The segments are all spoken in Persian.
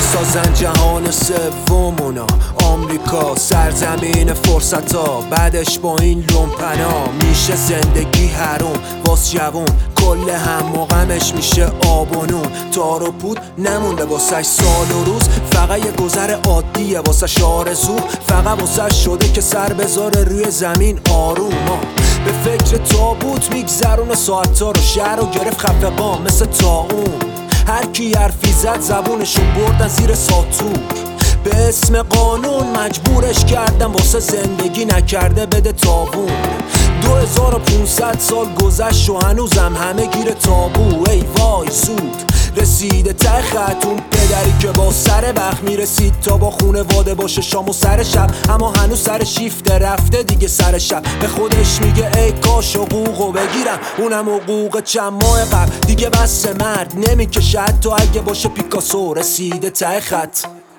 میسازن جهان سومونا، آمریکا سرزمین فرصت ها. بعدش با این لومپنا میشه زندگی حروم واس جوون، کل هم و غمش میشه آب و نون. تار و پود نمونده واسش سال و روز، فقط یه گذر عادیه واسش آرزو. فقط واسش شده که سر بذاره روی زمین آروم. به فکر تابوت میگذرونه ساعتا رو، شهر رو گرفت خفقان مثل طاعون. هر کی حرفی زد زبونشو بردن زیر ساتور. به اسم قانون مجبورش کردن واسه زندگی نکرده بده تاوون. 2500 سال گذشت و هنوزم همه گیر تابو. ای وای زود رسیده ته خط، اون پدری که با سر وقت میرسید تا با خونواده باشه شام و سر شب، اما هنوز سر شیفته رفته دیگه سر شب. به خودش میگه ای کاش حقوقو بگیرم، اونم حقوق چند ماه قبل. دیگه بس مرد نمیکشه حتی اگه باشه پیکاسو رسیده ته خط.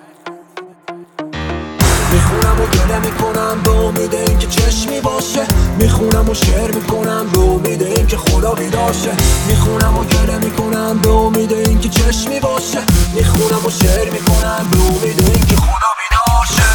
میخونم و گله میکنم به امید اینکه چشمی باشه، میخونم و شعر میکنم به امید اینکه خدا بیداشه. میخونم و گله میکنم به امید اینکه چشمی باشه، میخونم و شعر میکنم به امید اینکه خدا بیداشه.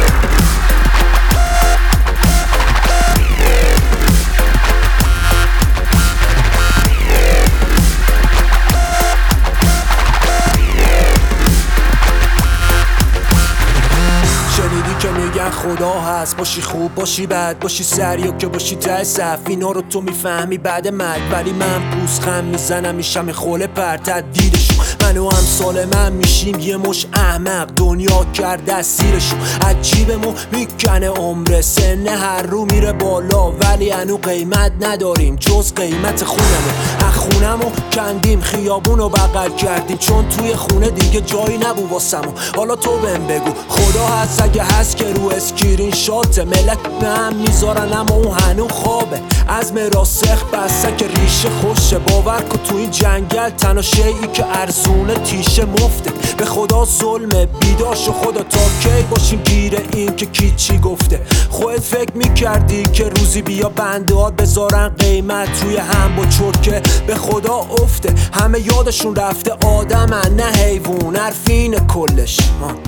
که میگن خدا هست، باشی خوب باشی بد، باشی سری و که باشی ته صف. اینا رو تو میفهمی بعد مرگ، ولی من پوزخم میزنم میشم خوله پر تدیدشون. من و امثال من میشیم یه مش احمق، دنیا کرده اسیرشون. عجیبمو میکنه عمره، سن هر رو میره بالا، ولی هنو قیمت نداریم جز قیمت خونمو. از خونمو کندیم خیابونو بغل کردیم، چون توی خونه دیگه جایی نبود واسمو. حالا تو بهم بگو خدا هست اگه هست که رو اسکرین شات ملت هم میذارن، اما اون هنو خوابه. از مراسخ بسته که ریشه خوشه، باور کن تو این جنگل تنها شیعی که ارزونه تیشه مفته. به خدا ظلمه بیداش و خدا تا کی باشیم گیره این که کی چی گفته. خودت فکر میکردی که روزی بیا بندهات بذارن قیمت روی هم با چرکه؟ به خدا افته همه یادشون رفته آدمن نه حیوون، حرفین کلش.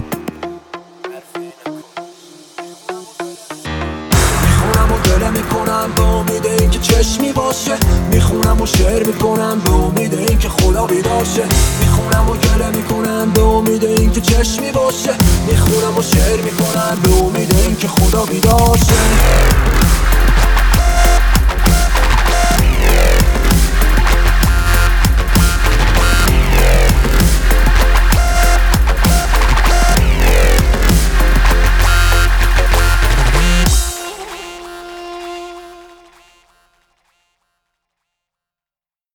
میخونم و گله میکنم به امید اینکه چشمی باشه، میخونم و شعر میکنم به امید اینکه خدا بیداشه. میخونم و گله میکنم به امید اینکه چشمی باشه، میخونم و شعر میکنم به امید اینکه خدا بیداشه.